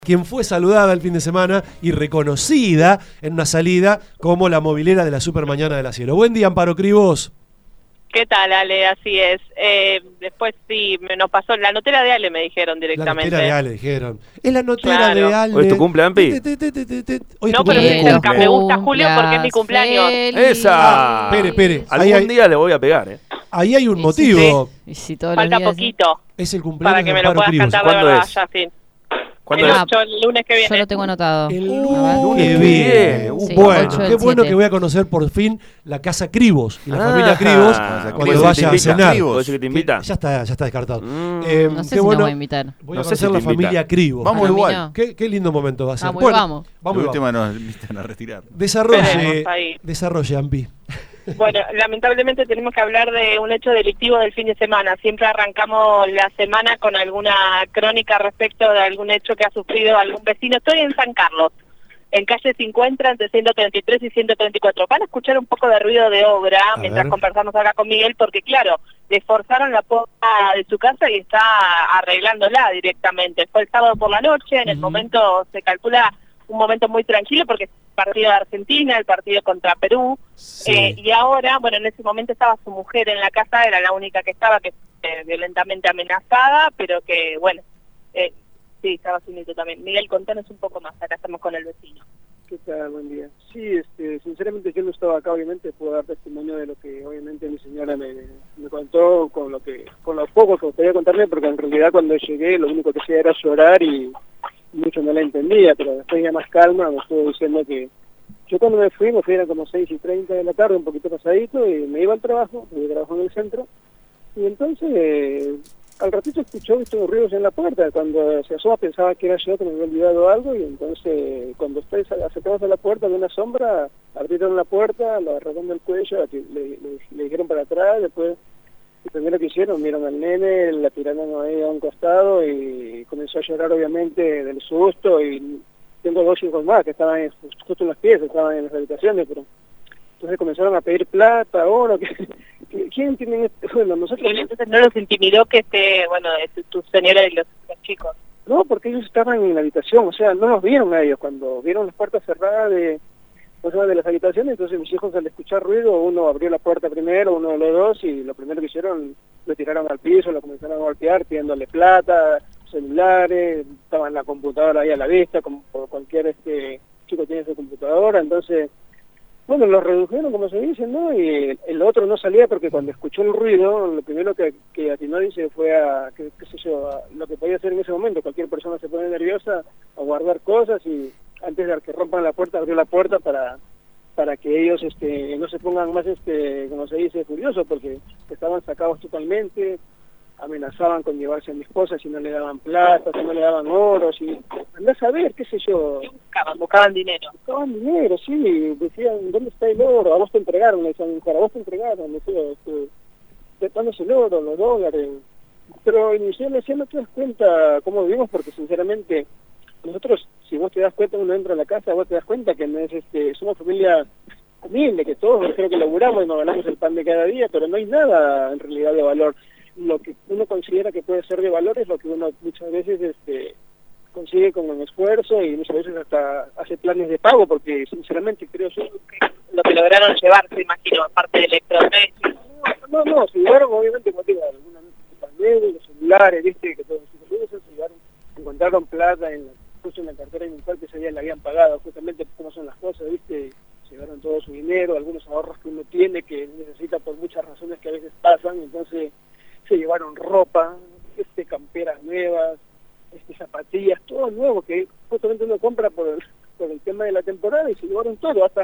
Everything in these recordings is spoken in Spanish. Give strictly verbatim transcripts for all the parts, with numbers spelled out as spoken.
Quien fue saludada el fin de semana y reconocida en una salida como la movilera de la Super Mañana de la Cielo. Buen día, Amparo Cribos. ¿Qué tal, Ale? Así es. Eh, después sí, me nos pasó, la notera de Ale me dijeron directamente. La notera de Ale, dijeron. Es la notera Claro. de Ale. ¿Hoy es tu cumple, Ampi? Te, te, te, te, te, te. Hoy es No, tu pero cumple. estoy cerca. Me gusta Julio porque es mi cumpleaños. ¡Esa! Espere, espere. Algún Ahí hay- día le voy a pegar, ¿eh? Ahí hay un Sí, motivo. Y si todos Falta los días, poquito Es el cumpleaños para que de me lo Amparo puedas Cribos. cantar de ¿Cuándo verdad es? ya, sí. ¿Cuándo El es? ocho, el lunes que yo viene. lo tengo anotado. El A ver. lunes lunes que que viene. viene. Uh, Sí, bueno, ocho qué del bueno siete. que voy a conocer por fin la casa Cribos y la Ah, familia Cribos ¿puede cuando ser vaya que a te invita? cenar. ¿Puede ser que te invita? Ya está, ya está descartado. Mm. Eh, No sé qué si bueno. nos va a invitar. Voy No a sé conocer si te la invita. familia Cribos. Vamos Para mí igual. no. Qué, qué lindo momento va a ser. Vamos y Bueno, vamos. vamos, De y última vamos. nos invitan a retirar. Desarrolle, Veremos ahí. desarrolle, Ampi. Bueno, lamentablemente tenemos que hablar de un hecho delictivo del fin de semana. Siempre arrancamos la semana con alguna crónica respecto de algún hecho que ha sufrido algún vecino. Estoy en San Carlos, en calle cincuenta, entre ciento treinta y tres y ciento treinta y cuatro. Van a escuchar un poco de ruido de obra A mientras ver. conversamos acá con Miguel, porque claro, le forzaron la puerta de su casa y está arreglándola directamente. Fue el sábado por la noche, en el Ujú. momento se calcula un momento muy tranquilo porque es el partido de Argentina, el partido contra Perú. Sí. Eh, y ahora, bueno, en ese momento estaba su mujer en la casa, era la única que estaba, que eh, violentamente amenazada, pero que, bueno, eh, sí, estaba su nieto también. Miguel, contanos un poco más, acá estamos con el vecino. ¿Qué tal? Buen día. Sí, este, sinceramente yo no estaba acá, obviamente puedo dar testimonio de lo que obviamente mi señora me, me contó, con lo que, con lo poco que podía contarme, porque en realidad cuando llegué lo único que hacía era llorar y mucho no la entendía, pero después ya más calma me estuvo diciendo que yo cuando me fui, me fui eran como seis y treinta de la tarde, un poquito pasadito, y me iba al trabajo, yo trabajo en el centro, y entonces eh, al ratito escuchó estos ruidos en la puerta. Cuando se asoma pensaba que era yo, que me había olvidado algo, y entonces cuando estoy acercados a la puerta de una sombra, abrieron la puerta, lo agarraron del cuello, le, le, le dijeron para atrás, después lo primero que hicieron, vieron al nene, la tiraron ahí a un costado y comenzó a llorar obviamente del susto. Y tengo dos hijos más que estaban en- justo en los pies, estaban en las habitaciones, pero entonces comenzaron a pedir plata, oro, que, que- ¿quién tiene esto? Bueno, nosotros Miguel, entonces no los intimidó que esté, bueno, de tu, tu señora y los, los chicos. no, porque ellos estaban en la habitación, o sea, no los vieron a ellos. Cuando vieron las puertas cerradas de, o sea, de las habitaciones, entonces mis hijos al escuchar ruido, uno abrió la puerta primero, uno de los dos, y lo primero que hicieron, lo tiraron al piso, lo comenzaron a golpear, pidiéndole plata, celulares, estaba en la computadora ahí a la vista, como por cualquier este chico tiene su computadora. Entonces, bueno, los redujeron, como se dice, ¿no? Y el, el otro no salía porque cuando escuchó el ruido, lo primero que, que atinó, dice, fue a, qué, qué sé yo, a lo que podía hacer en ese momento. Cualquier persona se pone nerviosa a guardar cosas, y antes de que rompan la puerta, abrió la puerta para para que ellos este no se pongan más, este como se dice, furiosos, porque estaban sacados totalmente, amenazaban con llevarse a mi esposa si no le daban plata, si no le daban oro, si andás a ver, qué sé yo. ¿Qué buscaban? Buscaban dinero. Buscaban dinero, sí, decían, ¿dónde está el oro? A vos te entregaron, le decían, a vos te entregaron, decía, este, ¿dónde es el oro, los dólares? Pero inicialmente no te das cuenta cómo vivimos, porque sinceramente nosotros, si vos te das cuenta, uno entra a la casa, vos te das cuenta que no es, este, somos familia humilde, que todos creo que laburamos y nos ganamos el pan de cada día, pero no hay nada en realidad de valor. Lo que uno considera que puede ser de valor es lo que uno muchas veces este consigue con un esfuerzo, y muchas veces hasta hace planes de pago, porque sinceramente creo yo que Lo que lograron llevarse, imagino, aparte de electrodomésticos. no, no, se llevaron obviamente, como te digo, alguna pandemia, los celulares, viste, que todos los celulares se llevaron, encontraron plata en la, justo en la cartera mensual que ese día le habían pagado, justamente cómo son las cosas, viste, se llevaron todo su dinero, algunos ahorros que uno tiene, que necesita por muchas razones que a veces pasan. Entonces se llevaron ropa, este camperas nuevas, este zapatillas, todo nuevo que justamente uno compra por el, por el tema de la temporada, y se llevaron todo. Hasta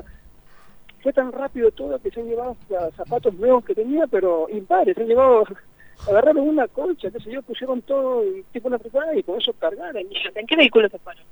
fue tan rápido todo que se han llevado hasta zapatos nuevos que tenía, pero impares, se han llevado, agarraron una colcha, qué sé yo, pusieron todo tipo una preparada y con eso cargaron. ¿En qué vehículo se fueron?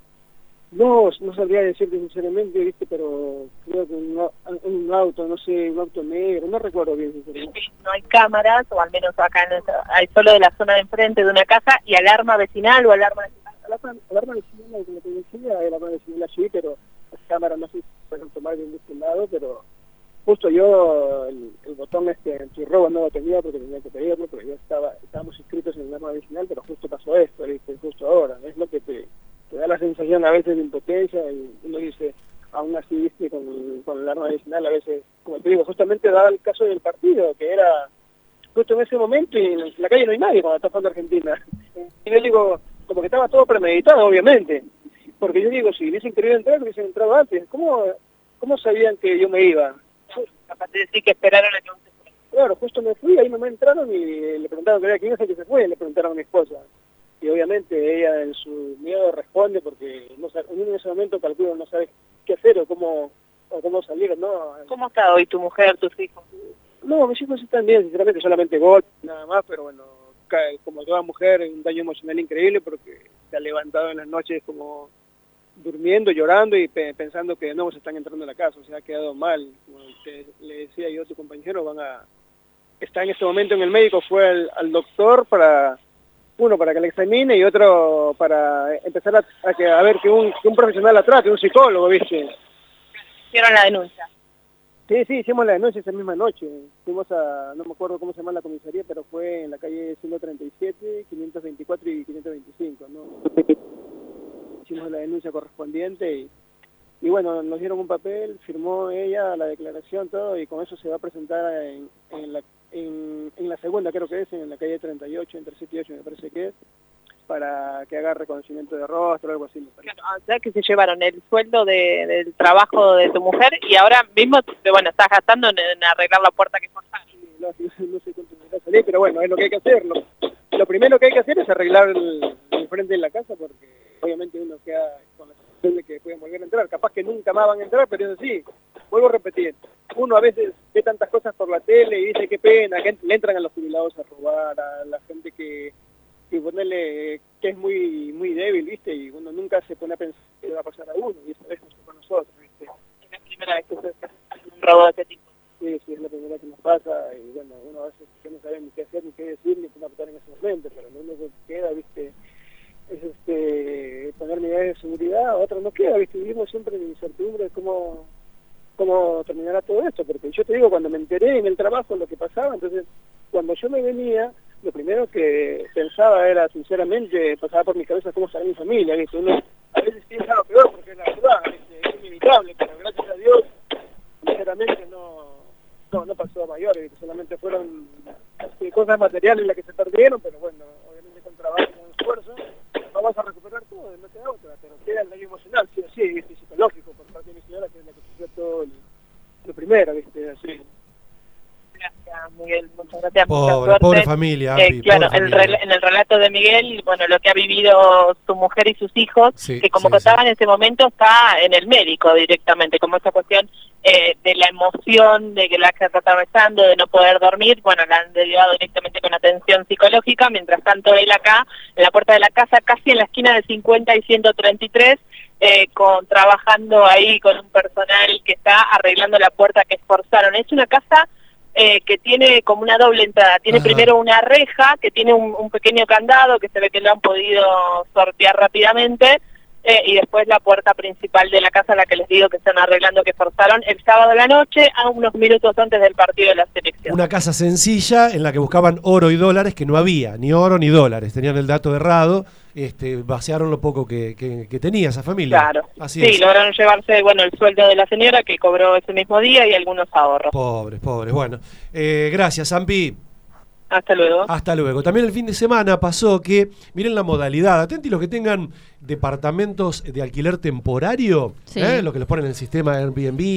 No, no sabría decirte sinceramente, viste, pero creo que un, au- un auto, no sé, un auto negro, no recuerdo bien sinceramente. No hay cámaras, o al menos acá en esa- hay solo de la zona de enfrente de una casa, y alarma vecinal o alarma vecinal. Alarma, alarma vecinal, como te decía, hay alarma vecinal allí, pero las cámaras no sé si pueden tomar de este lado, pero justo yo el, el botón este antirrobo no lo tenía porque tenía que pedirlo, porque ya estaba, estábamos inscritos en el alarma vecinal, pero justo pasó esto, ¿viste? Justo ahora, es lo que te, te da la sensación a veces de impotencia y uno dice, aún así, viste, con, con el arma medicinal a veces, como te digo, justamente daba el caso del partido, que era justo en ese momento y en la calle no hay nadie cuando está jugando Argentina. Y yo digo, como que estaba todo premeditado, obviamente, porque yo digo, si hubiesen querido entrar, hubiesen entrado antes. ¿Cómo, cómo sabían que yo me iba? Capaz de decir que esperaron a que usted fuera. Claro, justo me fui, ahí me entraron y le preguntaron que era quién es el que se fue, y le preguntaron a mi esposa. Y obviamente ella en su miedo responde porque no sabe, en ese momento calculo no sabe qué hacer o cómo o cómo salir, ¿no? ¿Cómo está hoy tu mujer, tus hijos? No, mis hijos están bien, sinceramente, solamente golpes, nada más, pero bueno, cae, como toda mujer, un daño emocional increíble porque se ha levantado en las noches como durmiendo, llorando y pe pensando que no se están entrando a la casa, o sea, ha quedado mal. Como te, le decía yo a tu compañero, van a está en este momento en el médico, fue al, al doctor para, uno para que le examine y otro para empezar a, a, que, a ver que un, que un profesional la trate, un psicólogo, ¿viste? Hicieron la denuncia. Sí, sí, hicimos la denuncia esa misma noche. Fuimos a, no me acuerdo cómo se llama la comisaría, pero fue en la calle ciento treinta y siete, quinientos veinticuatro y quinientos veinticinco, ¿no? Hicimos la denuncia correspondiente y, y bueno, nos dieron un papel, firmó ella la declaración, todo, y con eso se va a presentar en, en, la, en, en la segunda, creo que es, en la calle treinta y ocho, entre siete y ocho me parece que es, para que haga reconocimiento de rostro o algo así. Me parece. Claro, o sea que se llevaron el sueldo de, del trabajo de tu mujer y ahora mismo, bueno, estás gastando en, en arreglar la puerta que forzaron. Sí, no, no sé cuánto me va a salir, pero bueno, es lo que hay que hacer. Lo, lo primero que hay que hacer es arreglar el, el frente de la casa porque obviamente uno queda con la sensación de que pueden volver a entrar. Capaz que nunca más van a entrar, pero eso sí, vuelvo a repetir. Uno a veces ve tantas cosas por la tele y dice qué pena, que le entran a los jubilados a robar, a la gente que... y ponerle que es muy muy débil, ¿viste? Y uno nunca se pone a pensar que va a pasar a uno, y esta vez nos tocó a nosotros, ¿viste? Es la primera vez que se hace un robo de este tipo. Sí, sí, es la primera vez que nos pasa, y bueno, uno a veces que no sabe ni qué hacer, ni qué decir, ni cómo actuar en ese momento, pero lo único que queda, ¿viste? Es este, poner medidas de seguridad, otro no queda, ¿viste? Vivimos siempre en incertidumbre de cómo, cómo terminará todo esto, porque yo te digo, cuando me enteré en el trabajo lo que pasaba, entonces, cuando yo me venía, lo primero que pensaba era, sinceramente, pasaba por mi cabeza cómo estará mi familia, ¿viste? Uno a veces piensa lo peor porque es la verdad, ¿viste? Es inevitable, pero gracias a Dios, sinceramente no, no, no pasó a mayores, ¿viste? Solamente fueron este, cosas materiales las que se perdieron, pero bueno, obviamente con trabajo y con esfuerzo, vamos a recuperar todo, no queda otra, pero queda el daño emocional, sí o sí, ¿viste? Psicológico, por parte de mi señora, que es la que sufrió todo el, lo primero, ¿viste? Así. Gracias, Miguel, muchas gracias. Pobre, mucha suerte. pobre familia, eh, Ampi, claro, pobre el familia. rel- en el relato de Miguel, bueno, lo que ha vivido su mujer y sus hijos, Sí, que como sí, contaba sí. en ese momento está en el médico directamente, como esa cuestión eh, de la emoción, de que la que está atravesando, de no poder dormir, bueno, la han derivado directamente con atención psicológica, mientras tanto él acá, en la puerta de la casa, casi en la esquina de cincuenta y ciento treinta y tres, eh, con, trabajando ahí con un personal que está arreglando la puerta que forzaron. Es una casa... Eh, que tiene como una doble entrada. Tiene Ajá. primero una reja, que tiene un, un pequeño candado, que se ve que lo han podido sortear rápidamente, eh, y después la puerta principal de la casa, la que les digo que están arreglando, que forzaron el sábado a la noche, a unos minutos antes del partido de la selección. Una casa sencilla en la que buscaban oro y dólares, que no había, ni oro ni dólares. Tenían el dato errado, este, vaciaron lo poco que, que, que tenía esa familia. Claro. Así sí, es. lograron llevarse, bueno, el sueldo de la señora, que cobró ese mismo día, y algunos ahorros. Pobres, pobres. Bueno, eh, gracias, Ampi. Hasta luego. Hasta luego. También el fin de semana pasó que, miren la modalidad, atentos los que tengan departamentos de alquiler temporario, Sí. ¿eh? Lo que les ponen en el sistema Airbnb,